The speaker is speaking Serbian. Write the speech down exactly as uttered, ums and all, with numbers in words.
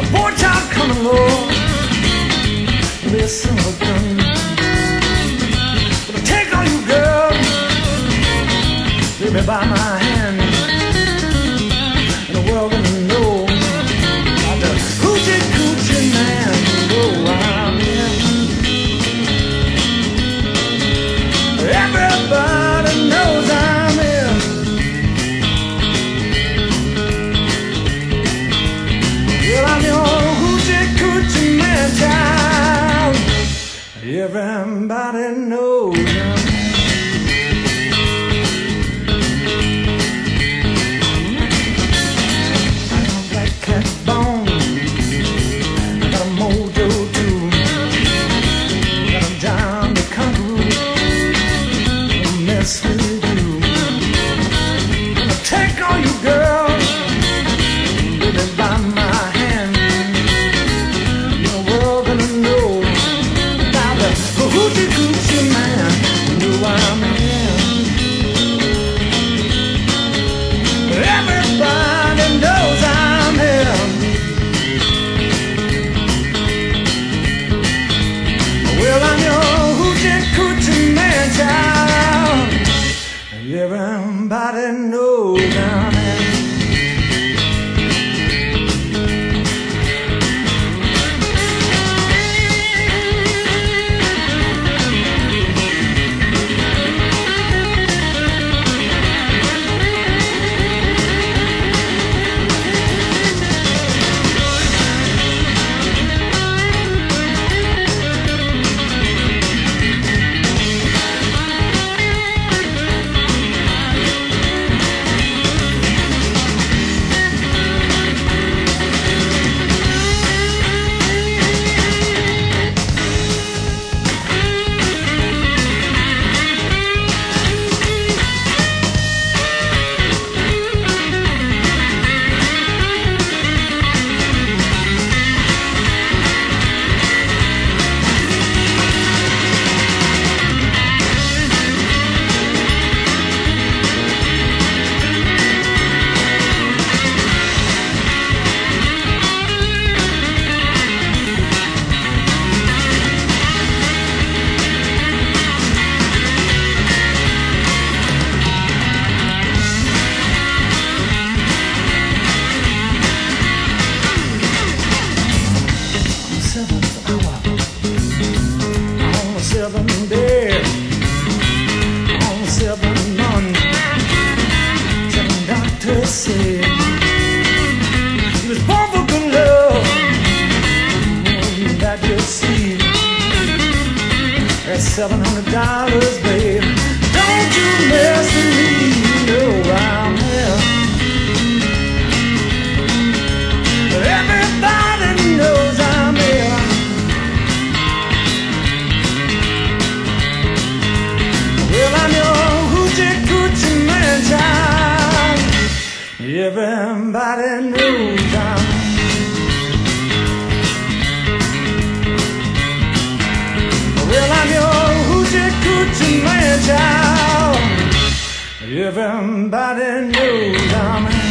boy child come along, listen to gun. Gonna take all you girls, baby, by my hand, and the world gonna know about the hoochie coochie man. You know I'm in. Everybody knows I'm in. Well, I'm your hoochie coochie man child. Everybody knows I'm in. I got a black cat bone, I got a mojo too, I got a John the Conqueror, gonna mess with you. Gonna take all you girls, baby, by my hand. The world gonna know about the hoochie coochie man. You know I'm in. Everybody knows I'm in. Well, I'm your hoochie coochie man child. Everybody knows I'm in. Seven day, on seven month, seven doctors say he was born for good love. That you see, that's seven hundred dollars, babe. Don't you mess with me, you know I'm here. Everybody knows I'm here. Well, I'm your hoochie coochie man child. Everybody knows I'm. Well, I'm your hoochie coochie man child. Everybody knows I'm.